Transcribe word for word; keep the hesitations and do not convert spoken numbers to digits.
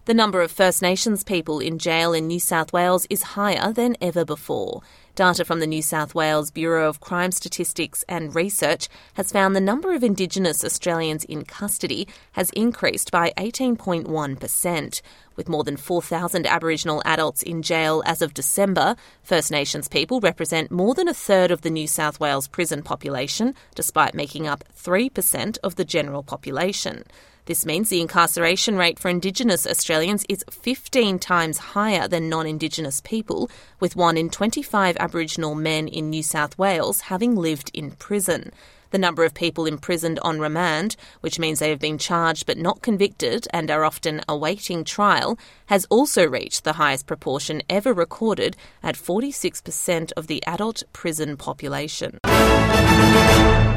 The number of First Nations people in jail in New South Wales is higher than ever before. Data from the New South Wales Bureau of Crime Statistics and Research has found the number of Indigenous Australians in custody has increased by eighteen point one percent. With more than four thousand Aboriginal adults in jail as of December, First Nations people represent more than a third of the New South Wales prison population, despite making up three percent of the general population. This means the incarceration rate for Indigenous Australians is fifteen times higher than non-Indigenous people, with one in twenty-five Aboriginal men in New South Wales having lived in prison. The number of people imprisoned on remand, which means they have been charged but not convicted and are often awaiting trial, has also reached the highest proportion ever recorded at forty-six percent of the adult prison population.